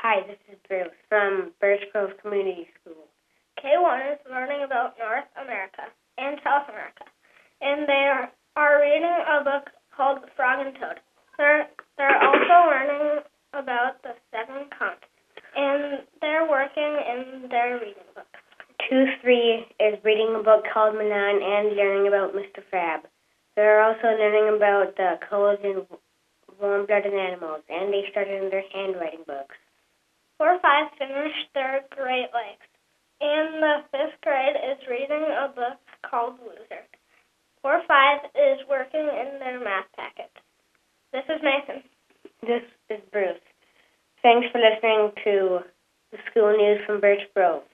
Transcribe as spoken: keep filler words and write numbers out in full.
Hi, this is Bruce from Birch Grove Community School. K one is learning about North America and South America, and they are, are reading a book called The Frog and Toad. They're, they're also learning about the seven continents, and they're working in their reading book. two three is reading a book called Manon and learning about Mister Crab. They're also learning about the colors in warm-blooded animals, and they started in their handwriting books. four five finished their Great Lakes, and the fifth grade is reading a book called Loser. four five is working in their math packet. This is Nathan. This is Bruce. Thanks for listening to the school news from Birch Grove.